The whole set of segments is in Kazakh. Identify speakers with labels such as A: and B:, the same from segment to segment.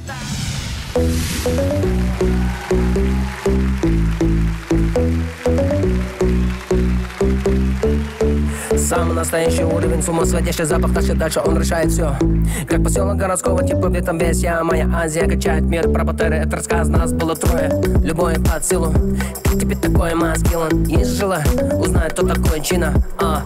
A: Самый настоящий уровень, с ума сводящий запах, дальше он решает все. Как поселок городского типа, в этом весь я. Моя Азия качает мир, про батареи это рассказ, нас было трое. Любое под силу, теперь такое маскилан. Есть жила, узнает, кто такой Чина.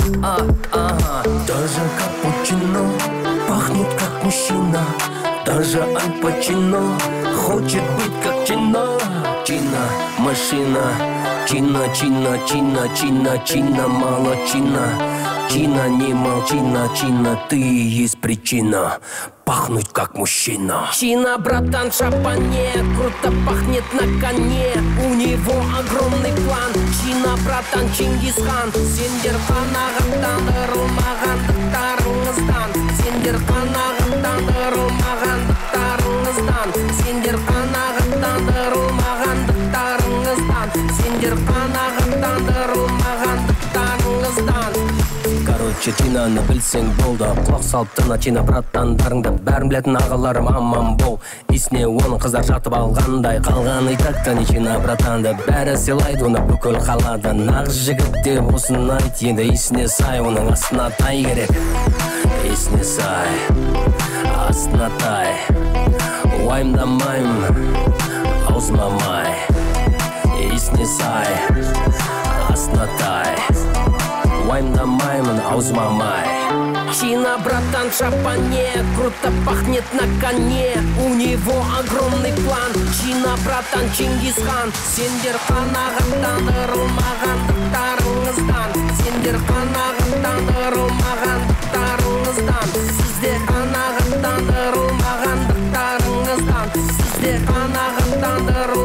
B: Даже капучино пахнет как мужчина. Даже Аль Пачино хочет быть как Чина.
A: Чина, машина. Чина, чина, чина, чина, чина, мало чина. Чина, не молчина, чина, ты есть причина пахнуть как мужчина. Чина, братан, шапане, круто пахнет на коне. У него огромный план. Чина, братан, Чингисхан. Сендерхан ағаттан ырылмағандықтарыңыздан. Сендерхан ағаттан ырылмағандықтарыңыздан. Сендерхан ағаттан ырылмағандықтарыңыздан. Сендерхан ағаттан ырылмағандықтарыңыздан. Короче, Чинаны білсең болды. Құлақ салып тына Чина браттандарыңды. Бәрін білетін ағаларым аман бол. Есіне оның қыздар жатып алғандай. Қалғаны тақта не Чина братанды. Бәрі сыйлайды оны бүкіл қалада. Нағыз жігіт деп осыны айт. Енді есіне сай, оның астына тай керек. Есіне сай, астына тай. Уайымдамайым, аузыма май. Есіне сай, астына тай. Уайымдамаймын, аузыма май. Чина, братан, шапане, круто пахнет на коне. У него огромный план. Чина, братан, Чингисхан. Сендерхан ағаттан ырылмағандықтарыңыздан. Сендерхан ағаттан ырылмағандықтарыңыздан. Сіздер ағаттан ырылмағандықтарыңыздан. Сіздер ағаттан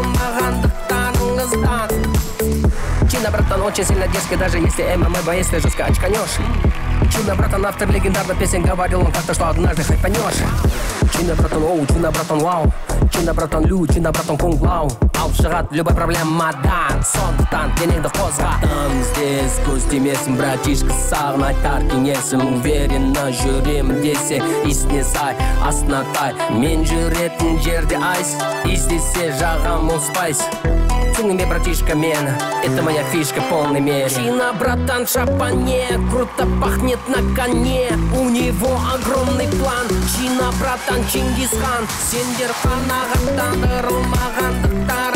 A: ырылмағандықтарыңыздан. Чина, братан, очень сильно дерзкий, даже если ММА, если жестко очканешь. Чина, братан, автор легендарных песен, говорил он как-то, что однажды хайпанешь. Чина, братан, оу, Чина, братан, вау. Чина, братан, лю, Чина, братан, кунг-лау. Алып шығат любой проблемадан. Сондықтан денеңді қозға. Там здесь көз тимесін, братишка, саған айтар кеңесім. Уверенно жүремін десе, есіне сай, астына тай. Мен жүретін жерде айс, іздесе жағам ол спайс. Ценными, братишка, мен, это моя фишка в полной мере. Чина, братан, шапане, круто пахнет на коне. У него огромный план. Чина, братан, Чингисхан. Сендерхан ағаттан ырылмағандықтар.